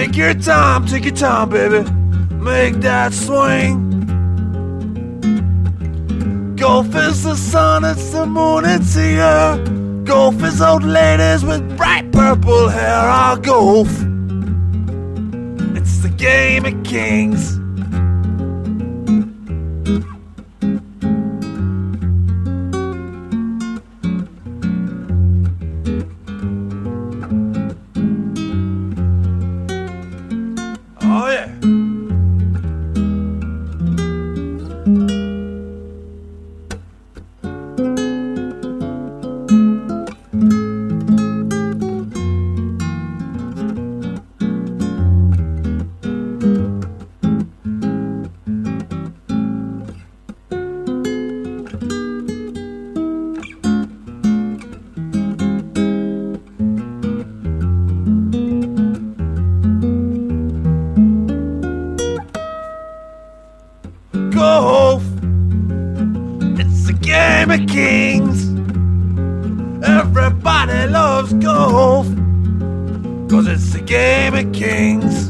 Take your time, baby. Make that swing. Golf is the sun, it's the moon, it's the earth. Golf is old ladies with bright purple hair. Our golf, it's the game of kings. Oh yeah. Golf, it's a game of kings. Everybody loves golf, 'cause it's a game of kings.